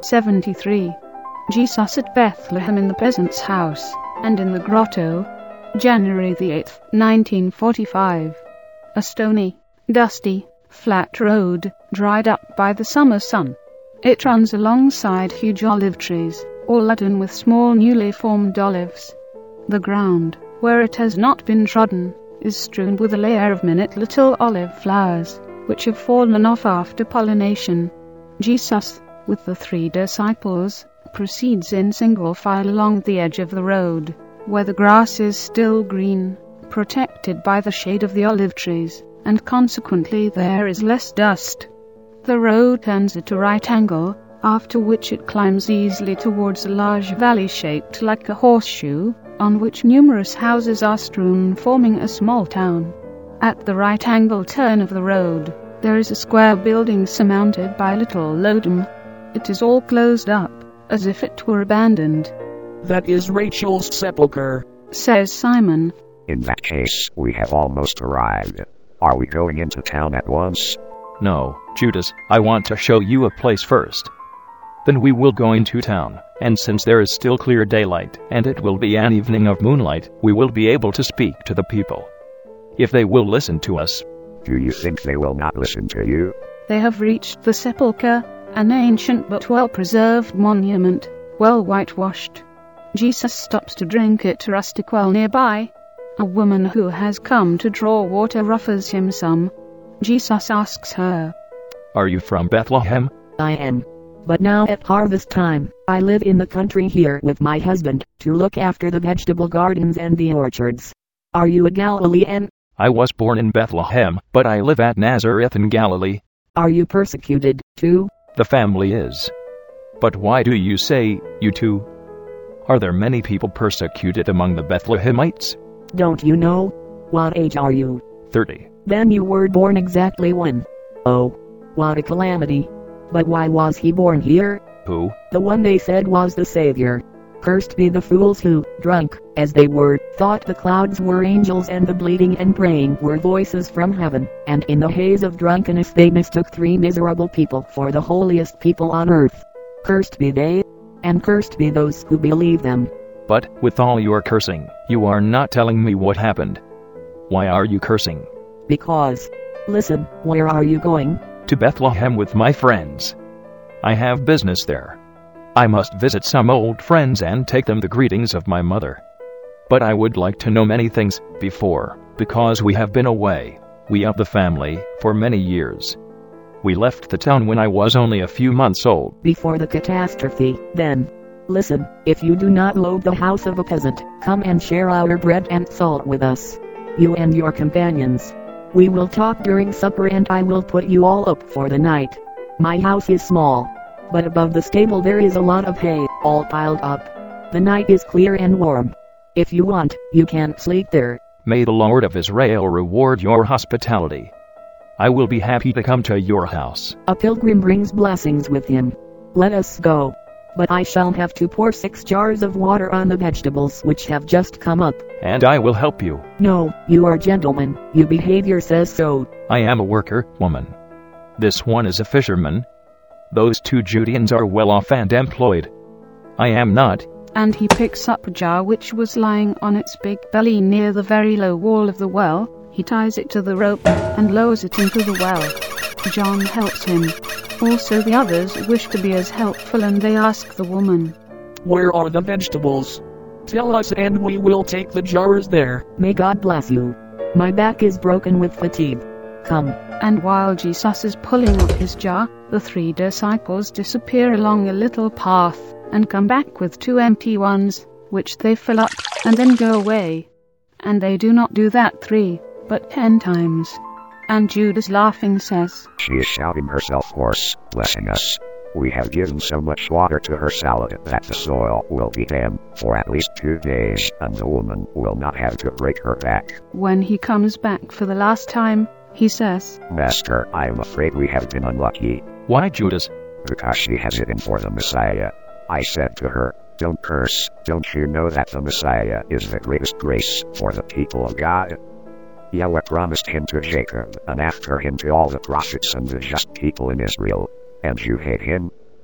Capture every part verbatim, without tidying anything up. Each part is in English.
seventy-three. Jesus at Bethlehem in the peasant's house, and in the grotto. January the eighth, nineteen forty-five. A stony, dusty, flat road, dried up by the summer sun. It runs alongside huge olive trees, all laden with small newly formed olives. The ground, where it has not been trodden, is strewn with a layer of minute little olive flowers, which have fallen off after pollination. Jesus, with the three disciples, proceeds in single file along the edge of the road, where the grass is still green, protected by the shade of the olive trees, and consequently there is less dust. The road turns at a right angle, after which it climbs easily towards a large valley shaped like a horseshoe, on which numerous houses are strewn, forming a small town. At the right angle turn of the road, there is a square building surmounted by a little lodom. It is all closed up, as if it were abandoned. "That is Rachel's sepulchre," says Simon. "In that case, we have almost arrived. Are we going into town at once?" "No, Judas, I want to show you a place first. Then we will go into town, and since there is still clear daylight, and it will be an evening of moonlight, we will be able to speak to the people. If they will listen to us." "Do you think they will not listen to you?" They have reached the sepulchre, an ancient but well-preserved monument, well whitewashed. Jesus stops to drink at a rustic well nearby. A woman who has come to draw water offers him some. Jesus asks her, "Are you from Bethlehem?" "I am. But now at harvest time, I live in the country here with my husband, to look after the vegetable gardens and the orchards. Are you a Galilean?" "I was born in Bethlehem, but I live at Nazareth in Galilee." "Are you persecuted, too?" "The family is. But why do you say, you too? Are there many people persecuted among the Bethlehemites?" "Don't you know? What age are you?" Thirty." "Then you were born exactly when? Oh, what a calamity. But why was he born here?" "Who?" "The one they said was the Savior. Cursed be the fools who, drunk, as they were, thought the clouds were angels and the bleating and praying were voices from heaven, and in the haze of drunkenness they mistook three miserable people for the holiest people on earth. Cursed be they, and cursed be those who believe them." "But, with all your cursing, you are not telling me what happened. Why are you cursing?" "Because. Listen, where are you going?" "To Bethlehem with my friends. I have business there. I must visit some old friends and take them the greetings of my mother. But I would like to know many things before, because we have been away, we of the family, for many years. We left the town when I was only a few months old." "Before the catastrophe, then. Listen, if you do not load the house of a peasant, come and share our bread and salt with us. You and your companions. We will talk during supper and I will put you all up for the night. My house is small, but above the stable there is a lot of hay, all piled up. The night is clear and warm. If you want, you can sleep there." "May the Lord of Israel reward your hospitality. I will be happy to come to your house." "A pilgrim brings blessings with him. Let us go. But I shall have to pour six jars of water on the vegetables which have just come up." "And I will help you." "No, you are gentlemen, your behavior says so." "I am a worker, woman. This one is a fisherman. Those two Judeans are well off and employed. I am not." And he picks up a jar which was lying on its big belly near the very low wall of the well. He ties it to the rope and lowers it into the well. John helps him. Also the others wish to be as helpful and they ask the woman, "Where are the vegetables? Tell us and we will take the jars there." "May God bless you. My back is broken with fatigue. Come." And while Jesus is pulling up his jar, the three disciples disappear along a little path, and come back with two empty ones, which they fill up, and then go away. And they do not do that three, but ten times. And Judas laughing says, "She is shouting herself hoarse, blessing us. We have given so much water to her salad that the soil will be damp for at least two days, and the woman will not have to break her back." When he comes back for the last time, he says, "Master, I am afraid we have been unlucky." "Why, Judas?" "Because she has it in for the Messiah. I said to her, 'Don't curse, don't you know that the Messiah is the greatest grace for the people of God? Yahweh promised him to Jacob, and after him to all the prophets and the just people in Israel. And you hate him?'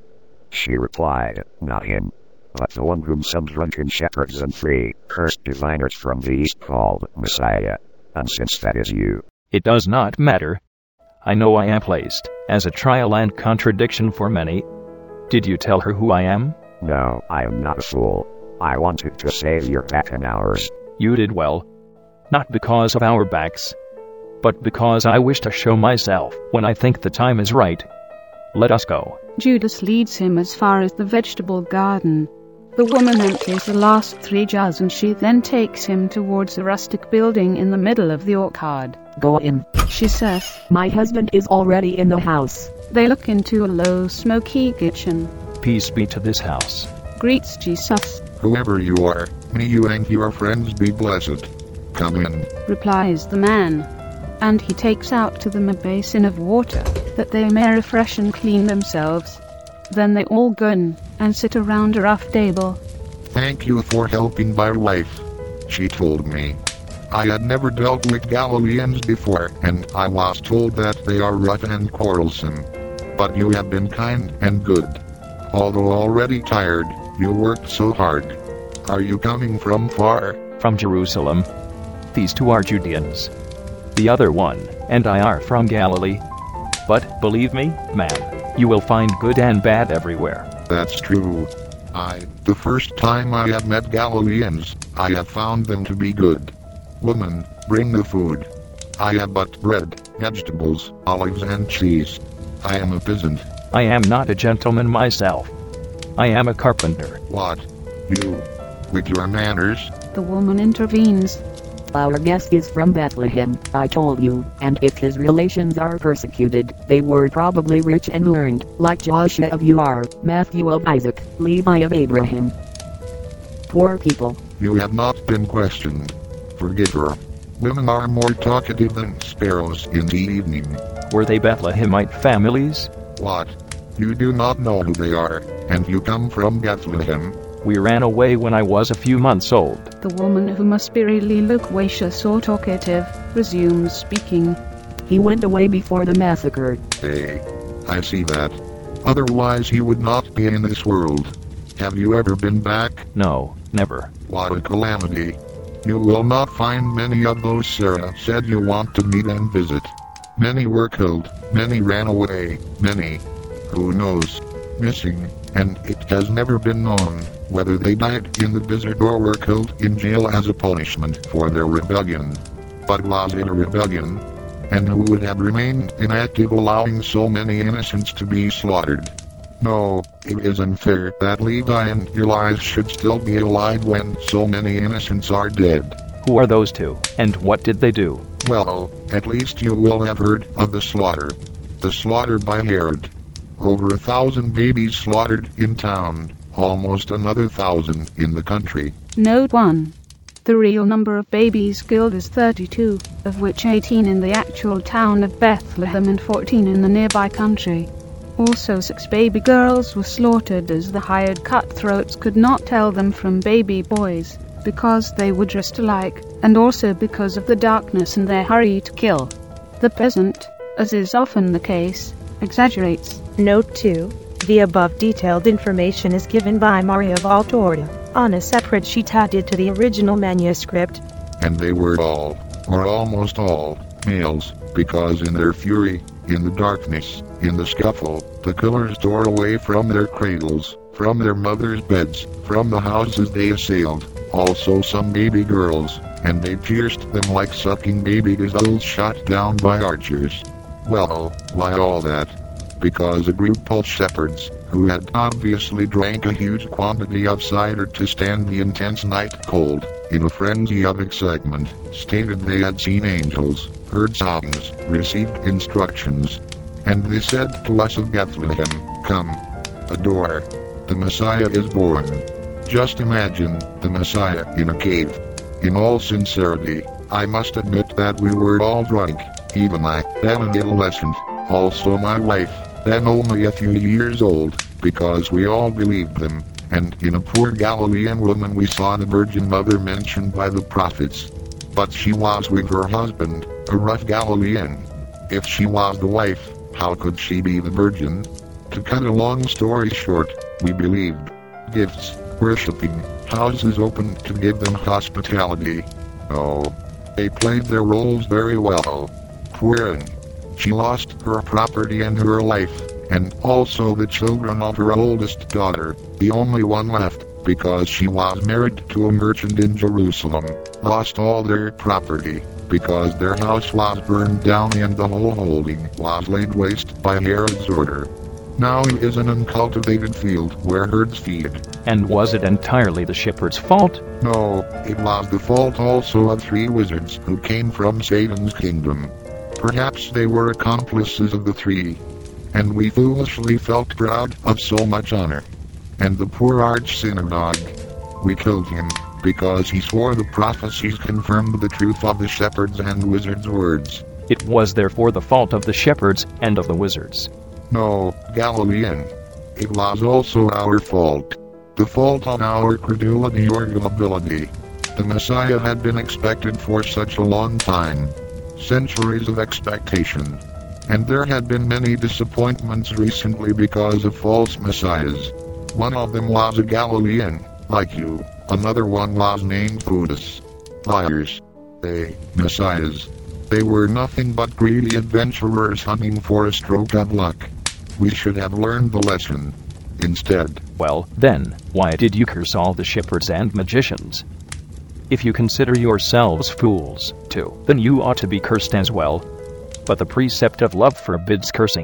She replied, not him, but the one whom some drunken shepherds and free, cursed diviners from the east called Messiah. And since that is you, It does not matter. I know I am placed as a trial and contradiction for many. Did you tell her who I am? no, I am not a fool. I wanted to save your back and ours. You did well. Not because of our backs, but because I wish to show myself when I think the time is right. Let us go. Judas leads him as far as the vegetable garden. The woman empties the last three jars and she then takes him towards a rustic building in the middle of the orchard. Go in. She says. My husband is already in the house. They look into a low, smoky kitchen. Peace be to this house. Greets Jesus. Whoever you are, may you and your friends be blessed. Come in. Replies the man. And he takes out to them a basin of water, that they may refresh and clean themselves. Then they all go in, and sit around a rough table. Thank you for helping my wife, she told me. I had never dealt with Galileans before, and I was told that they are rough and quarrelsome. But you have been kind and good. Although already tired, you worked so hard. Are you coming from far? From Jerusalem. These two are Judeans. The other one and I are from Galilee. But believe me, man, you will find good and bad everywhere. That's true. I, the first time I have met Galileans, I have found them to be good. Woman, bring the food. I have but bread, vegetables, olives and cheese. I am a peasant. I am not a gentleman myself. I am a carpenter. What? You? With your manners? The woman intervenes. Our guest is from Bethlehem, I told you, and if his relations are persecuted, they were probably rich and learned, like Joshua of Uar, Matthew of Isaac, Levi of Abraham. Poor people. You have not been questioned. Forgive her. Women are more talkative than sparrows in the evening. Were they Bethlehemite families? What? You do not know who they are, and you come from Bethlehem. We ran away when I was a few months old. The woman, who must be really loquacious or talkative, resumes speaking. He went away before the massacre. Hey, I see that. Otherwise he would not be in this world. Have you ever been back? No, never. What a calamity. You will not find many of those Sarah said you want to meet and visit. Many were killed, many ran away, many, who knows, missing, and it has never been known whether they died in the desert or were killed in jail as a punishment for their rebellion. But was it a rebellion? And who would have remained inactive allowing so many innocents to be slaughtered? No, it is unfair that Levi and Elias should still be alive when so many innocents are dead. Who are those two, and what did they do? Well, at least you will have heard of the slaughter. The slaughter by Herod. Over a thousand babies slaughtered in town, almost another thousand in the country. Note one. The real number of babies killed is thirty-two, of which eighteen in the actual town of Bethlehem and fourteen in the nearby country. Also six baby girls were slaughtered as the hired cutthroats could not tell them from baby boys, because they were dressed alike, and also because of the darkness and their hurry to kill. The peasant, as is often the case, exaggerates. Note two. The above detailed information is given by Maria Valtorta, on a separate sheet added to the original manuscript. And they were all, or almost all, males, because in their fury, in the darkness, in the scuffle, the killers tore away from their cradles, from their mothers' beds, from the houses they assailed, also some baby girls, and they pierced them like sucking baby gazelles shot down by archers. Well, why all that? Because a group of shepherds, who had obviously drank a huge quantity of cider to stand the intense night cold, in a frenzy of excitement, stated they had seen angels, heard songs, received instructions. And they said to us of Bethlehem, come, adore. The Messiah is born. Just imagine the Messiah in a cave. In all sincerity, I must admit that we were all drunk, even I, then an adolescent, also my wife, then only a few years old, because we all believed them, and in a poor Galilean woman we saw the Virgin Mother mentioned by the prophets. But she was with her husband, a rough Galilean. If she was the wife, how could she be the Virgin? To cut a long story short, we believed. Gifts, worshipping, houses open to give them hospitality. Oh, they played their roles very well. Poor Anne. She lost her property and her life, and also the children of her oldest daughter, the only one left, because she was married to a merchant in Jerusalem, lost all their property, because their house was burned down and the whole holding was laid waste by Herod's order. Now it is an uncultivated field where herds feed. And was it entirely the shepherd's fault? No, it was the fault also of three wizards who came from Satan's kingdom. Perhaps they were accomplices of the three. And we foolishly felt proud of so much honor. And the poor arch-synagogue. We killed him, because he swore the prophecies confirmed the truth of the shepherds and wizards' words. It was therefore the fault of the shepherds and of the wizards. No, Galilean. It was also our fault. The fault of our credulity or gullibility. The Messiah had been expected for such a long time. Centuries of expectation. And there had been many disappointments recently because of false messiahs. One of them was a Galilean, like you. Another one was named Judas. Liars. They, messiahs. They were nothing but greedy adventurers hunting for a stroke of luck. We should have learned the lesson. Instead. Well, then, why did you curse all the shepherds and magicians? If you consider yourselves fools, too, then you ought to be cursed as well. But the precept of love forbids cursing.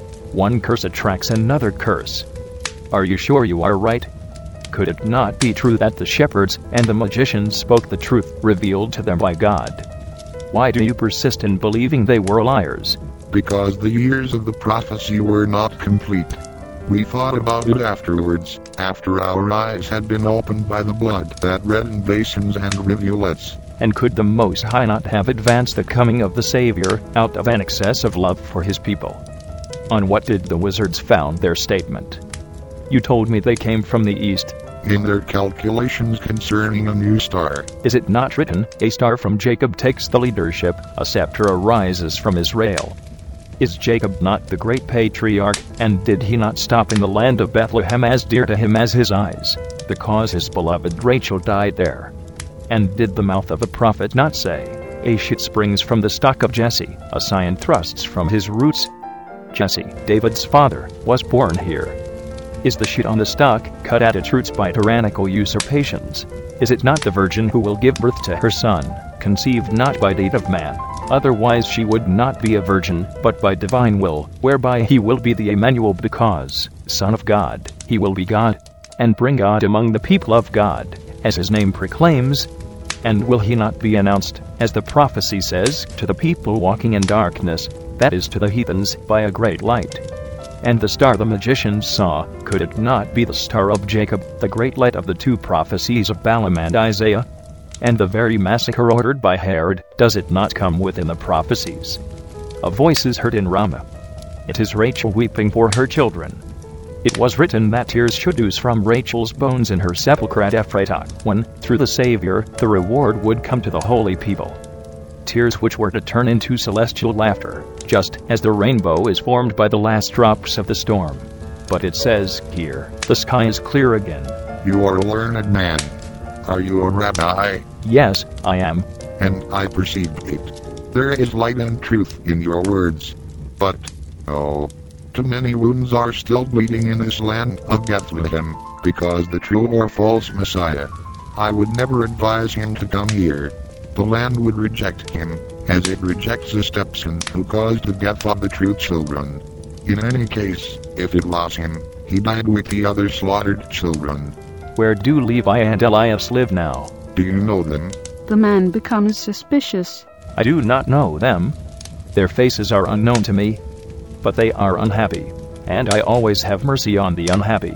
One curse attracts another curse. Are you sure you are right? Could it not be true that the shepherds and the magicians spoke the truth revealed to them by God? Why do you persist in believing they were liars? Because the years of the prophecy were not complete. We thought about it afterwards, after our eyes had been opened by the blood that reddened basins and rivulets. And could the Most High not have advanced the coming of the Savior out of an excess of love for his people? On what did the wizards found their statement? You told me they came from the east. In their calculations concerning a new star. Is it not written, a star from Jacob takes the leadership, a scepter arises from Israel? Is Jacob not the great patriarch, and did he not stop in the land of Bethlehem as dear to him as his eyes, because his beloved Rachel died there? And did the mouth of a prophet not say, a shoot springs from the stock of Jesse, a scion thrusts from his roots? Jesse, David's father, was born here. Is the shoot on the stalk cut at its roots by tyrannical usurpations? Is it not the virgin who will give birth to her son, conceived not by deed of man? Otherwise she would not be a virgin, but by divine will, whereby he will be the Emmanuel, because, Son of God, he will be God, and bring God among the people of God, as his name proclaims. And will he not be announced, as the prophecy says, to the people walking in darkness, that is to the heathens, by a great light? And the star the magicians saw, could it not be the star of Jacob, the great light of the two prophecies of Balaam and Isaiah? And the very massacre ordered by Herod, does it not come within the prophecies? A voice is heard in Ramah. It is Rachel weeping for her children. It was written that tears should ooze from Rachel's bones in her sepulchre at Ephratah, when, through the Savior, the reward would come to the holy people. Tears which were to turn into celestial laughter, just as the rainbow is formed by the last drops of the storm. But it says, here, the sky is clear again. You are a learned man. Are you a rabbi? Yes, I am. And I perceived it. There is light and truth in your words. But, oh, too many wounds are still bleeding in this land of Bethlehem, because the true or false Messiah. I would never advise him to come here. The land would reject him, as it rejects the stepson who caused the death of the true children. In any case, if it was him, he died with the other slaughtered children. Where do Levi and Elias live now? Do you know them? The man becomes suspicious. I do not know them. Their faces are unknown to me. But they are unhappy, and I always have mercy on the unhappy.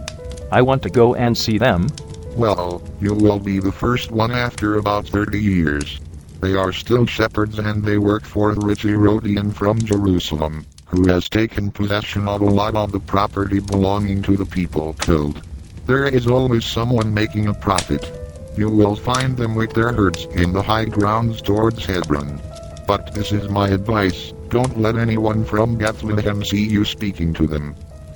I want to go and see them. Well, you will be the first one after about thirty years. They are still shepherds and they work for the rich Herodian from Jerusalem, who has taken possession of a lot of the property belonging to the people killed. There is always someone making a profit. You will find them with their herds in the high grounds towards Hebron. But this is my advice, don't let anyone from Bethlehem see you speaking to them.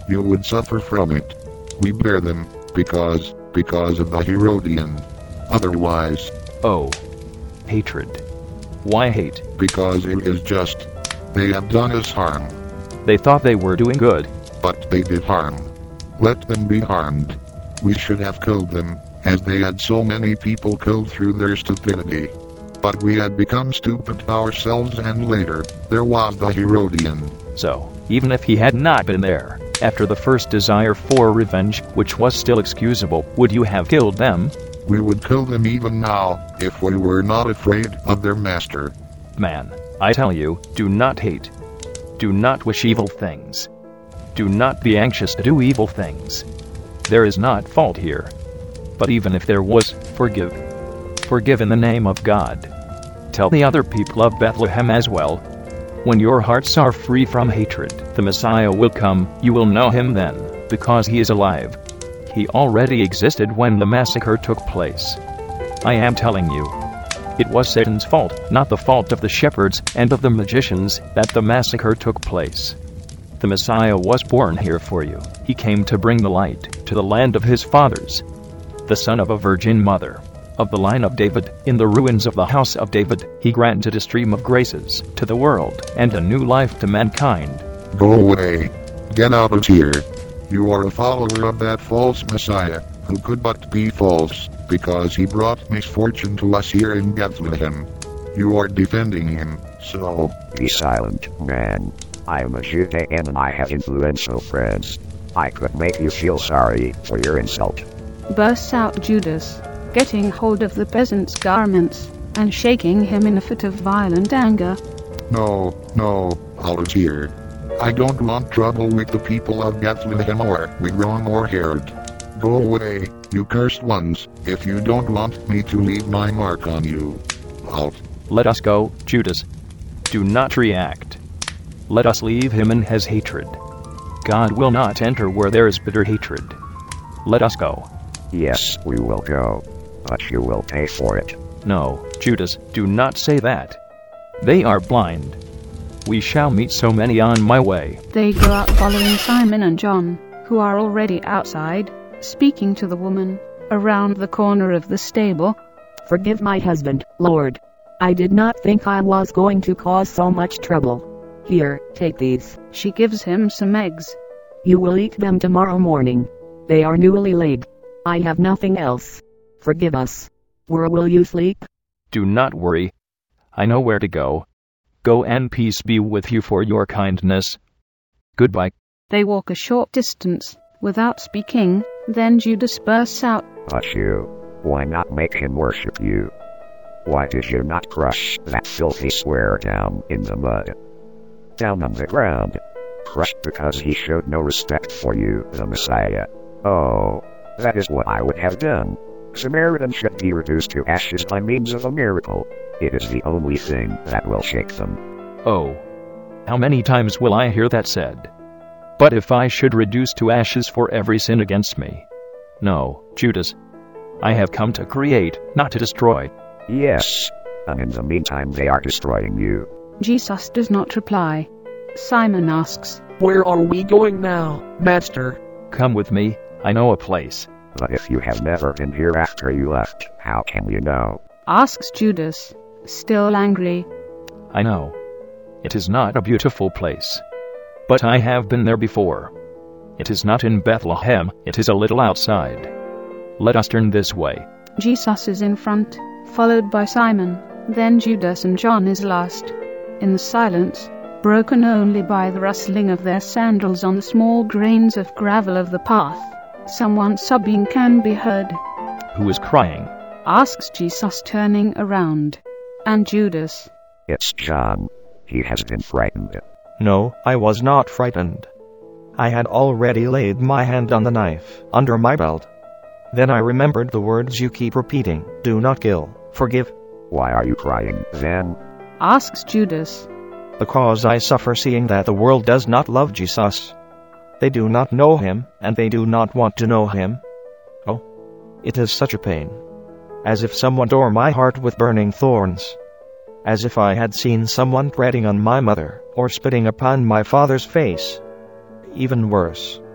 you would suffer from it. We bear them, because, because of the Herodian. Otherwise, Oh. Hatred. Why hate? because it is just. They have done us harm, They thought they were doing good. but they did harm. Let them be harmed. We should have killed them, as they had so many people killed through their stupidity. But we had become stupid ourselves, and later, there was the Herodian. So, even if he had not been there, after the first desire for revenge, which was still excusable, would you have killed them? We would kill them even now, if we were not afraid of their master. Man, I tell you, do not hate. Do not wish evil things. Do not be anxious to do evil things. There is not fault here. But even if there was, forgive. Forgive in the name of God. Tell the other people of Bethlehem as well. When your hearts are free from hatred, the Messiah will come. You will know him then, because he is alive. He already existed when the massacre took place. I am telling you. It was Satan's fault, not the fault of the shepherds and of the magicians, that the massacre took place. The Messiah was born here for you. He came to bring the light to the land of his fathers. The son of a virgin mother, of the line of David, in the ruins of the house of David, he granted a stream of graces to the world and a new life to mankind. Go away. Get out of here. You are a follower of that false Messiah, who could but be false, because he brought misfortune to us here in Bethlehem. You are defending him, so... Be silent, man. I am a Judean and I have influential friends. I could make you feel sorry for your insult. Bursts out Judas, getting hold of the peasant's garments, and shaking him in a fit of violent anger. No, no, out of here. I don't want trouble with the people of Bethlehem or Wigron or Herod. Go away, you cursed ones, if you don't want me to leave my mark on you. Out. Let us go, Judas. Do not react. Let us leave him in his hatred. God will not enter where there is bitter hatred. Let us go. Yes, we will go. But you will pay for it. No, Judas, do not say that. They are blind. We shall meet so many on my way. They go out following Simon and John, who are already outside, speaking to the woman, around the corner of the stable. Forgive my husband, Lord. I did not think I was going to cause so much trouble. Here, take these. She gives him some eggs. You will eat them tomorrow morning. They are newly laid. I have nothing else. Forgive us. Where will you sleep? Do not worry. I know where to go. Go and peace be with you for your kindness. Goodbye. They walk a short distance, without speaking, then Judas bursts out. But you, why not make him worship you? Why did you not crush that filthy swear down in the mud? Down on the ground. Crushed because he showed no respect for you, the Messiah. Oh, that is what I would have done. Samaritans should be reduced to ashes by means of a miracle. It is the only thing that will shake them. Oh. How many times will I hear that said? But if I should reduce to ashes for every sin against me? No, Judas. I have come to create, not to destroy. Yes, and in the meantime they are destroying you. Jesus does not reply. Simon asks, Where are we going now, Master? Come with me, I know a place. But if you have never been here after you left, how can you know? Asks Judas, still angry. I know. It is not a beautiful place. But I have been there before. It is not in Bethlehem, it is a little outside. Let us turn this way. Jesus is in front, followed by Simon, then Judas, and John is last. In the silence, broken only by the rustling of their sandals on the small grains of gravel of the path, someone sobbing can be heard. Who is crying? Asks Jesus, turning around. And Judas. It's John. He has been frightened. No, I was not frightened. I had already laid my hand on the knife under my belt. Then I remembered the words you keep repeating. Do not kill. Forgive. Why are you crying, then? Asks Judas. Because I suffer seeing that the world does not love Jesus. They do not know him, and they do not want to know him. Oh, it is such a pain. As if someone tore my heart with burning thorns. As if I had seen someone treading on my mother, or spitting upon my father's face. Even worse,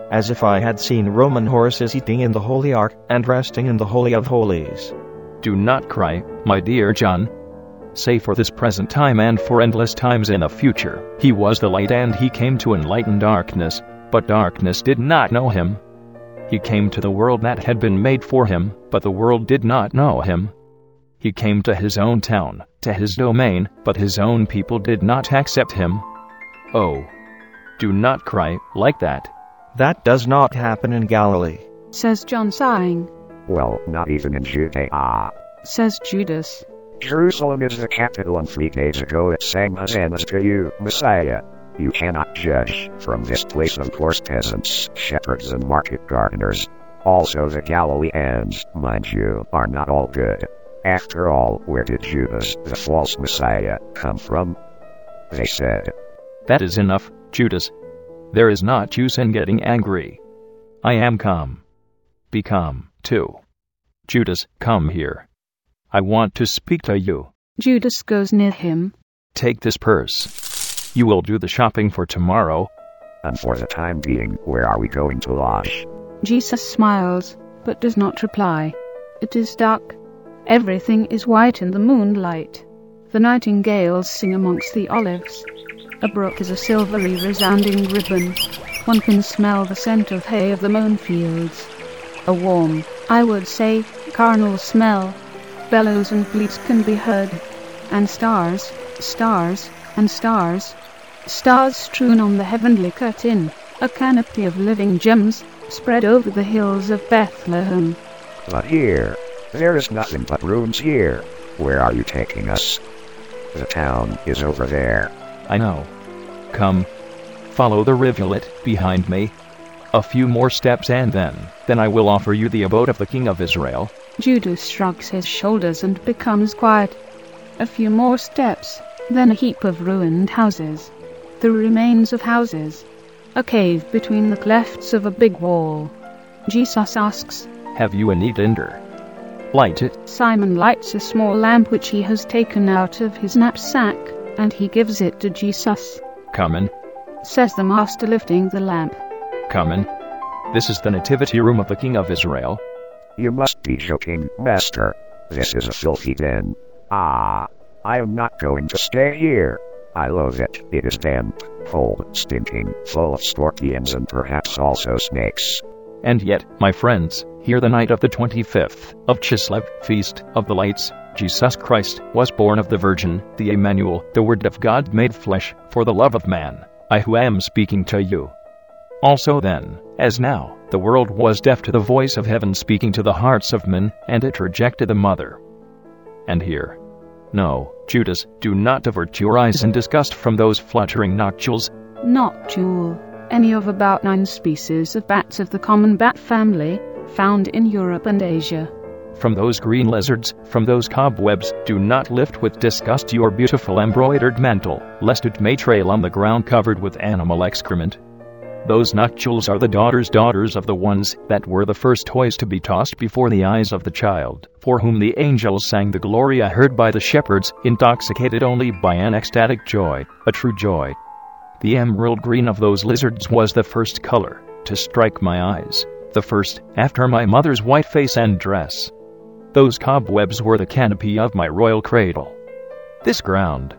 as if I had seen Roman horses eating in the Holy Ark and resting in the Holy of Holies. Do not cry, my dear John. Say for this present time and for endless times in the future, he was the light and he came to enlighten darkness, but darkness did not know him. He came to the world that had been made for him, but the world did not know him. He came to his own town, to his domain, but his own people did not accept him. Oh, do not cry like that. That does not happen in Galilee, says John sighing. Well, not even in Judea, says Judas. Jerusalem is the capital, and three days ago it sang hosannas to you, Messiah. You cannot judge from this place, of course, peasants, shepherds, and market gardeners. Also the Galileans, mind you, are not all good. After all, where did Judas, the false Messiah, come from? They said. That is enough, Judas. There is not use in getting angry. I am calm. Be calm, too. Judas, come here. I want to speak to you. Judas goes near him. Take this purse. You will do the shopping for tomorrow. And for the time being, where are we going to lodge? Jesus smiles, but does not reply. It is dark. Everything is white in the moonlight. The nightingales sing amongst the olives. A brook is a silvery resounding ribbon. One can smell the scent of hay of the mown fields. A warm, I would say, carnal smell. Bellows and bleats can be heard. And stars, stars, and stars. Stars strewn on the heavenly curtain, a canopy of living gems, spread over the hills of Bethlehem. But here, there is nothing but rooms here. Where are you taking us? The town is over there. I know. Come. Follow the rivulet behind me. A few more steps and then, then I will offer you the abode of the King of Israel. Judas shrugs his shoulders and becomes quiet. A few more steps, then a heap of ruined houses. The remains of houses. A cave between the clefts of a big wall. Jesus asks, Have you a neat ender? Light it. Simon lights a small lamp which he has taken out of his knapsack, and he gives it to Jesus. Come in, says the master, lifting the lamp. Come in. This is the nativity room of the King of Israel. You must be joking, master. This is a filthy den. Ah, I am not going to stay here. I loathe it. It is damp, cold, stinking, full of scorpions and perhaps also snakes. And yet, my friends, here the night of the twenty-fifth of Chislev, Feast of the Lights, Jesus Christ was born of the Virgin, the Emmanuel, the Word of God made flesh, for the love of man, I who am speaking to you. Also then, as now, the world was deaf to the voice of heaven speaking to the hearts of men, and it rejected the mother. And here, no, Judas, do not divert your eyes in disgust from those fluttering noctules. Noctule, any of about nine species of bats of the common bat family, found in Europe and Asia. From those green lizards, from those cobwebs, do not lift with disgust your beautiful embroidered mantle, lest it may trail on the ground covered with animal excrement. Those noctules are the daughters' daughters of the ones that were the first toys to be tossed before the eyes of the child, for whom the angels sang the Gloria heard by the shepherds, intoxicated only by an ecstatic joy, a true joy. The emerald green of those lizards was the first color to strike my eyes, the first, after my mother's white face and dress. Those cobwebs were the canopy of my royal cradle. This ground,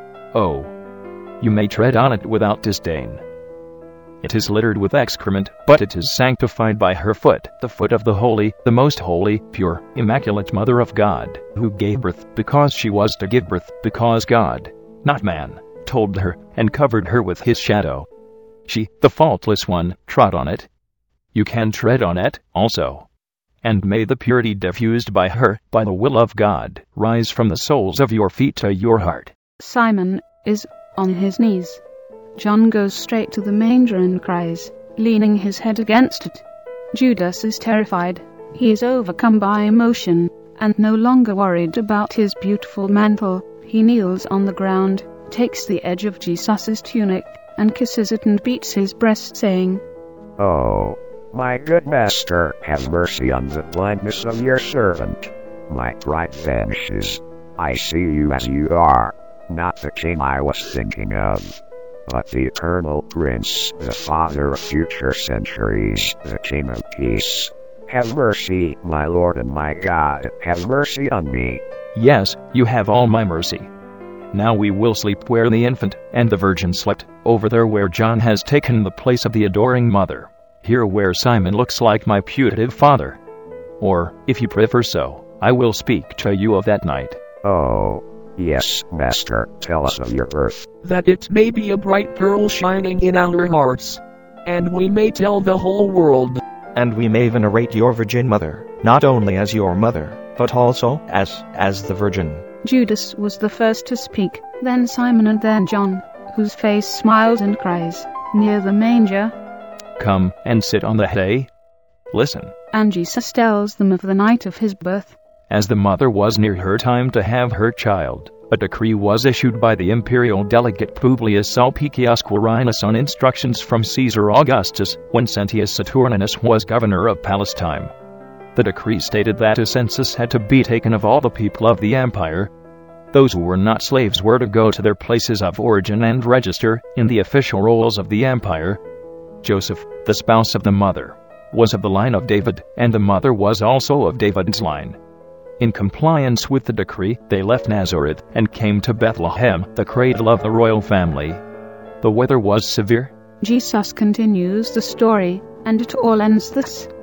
oh, you may tread on it without disdain. It is littered with excrement, but it is sanctified by her foot, the foot of the holy, the most holy, pure, immaculate Mother of God, who gave birth, because she was to give birth, because God, not man, told her, and covered her with his shadow. She, the faultless one, trod on it. You can tread on it, also. And may the purity diffused by her, by the will of God, rise from the soles of your feet to your heart. Simon is on his knees. John goes straight to the manger and cries, leaning his head against it. Judas is terrified. He is overcome by emotion, and no longer worried about his beautiful mantle. He kneels on the ground, takes the edge of Jesus' tunic, and kisses it and beats his breast, saying, Oh, my good master, have mercy on the blindness of your servant. My pride vanishes. I see you as you are, not the king I was thinking of. but the eternal Prince, the Father of future centuries, the King of peace. Have mercy, my Lord and my God, have mercy on me. Yes, you have all my mercy. Now we will sleep where the infant and the virgin slept, over there where John has taken the place of the adoring mother, here where Simon looks like my putative father. Or, if you prefer so, I will speak to you of that night. Oh, yes, Master, tell us of your birth. That it may be a bright pearl shining in our hearts, and we may tell the whole world. And we may venerate your Virgin Mother, not only as your mother, but also as, as the Virgin. Judas was the first to speak, then Simon and then John, whose face smiles and cries, near the manger. Come and sit on the hay. Listen. And Jesus tells them of the night of his birth. As the mother was near her time to have her child, a decree was issued by the imperial delegate Publius Sulpicius Quirinius on instructions from Caesar Augustus when Sentius Saturninus was governor of Palestine. The decree stated that a census had to be taken of all the people of the empire. Those who were not slaves were to go to their places of origin and register in the official rolls of the empire. Joseph, the spouse of the mother, was of the line of David, and the mother was also of David's line. In compliance with the decree, they left Nazareth and came to Bethlehem, the cradle of the royal family. The weather was severe. Jesus continues the story, and it all ends thus.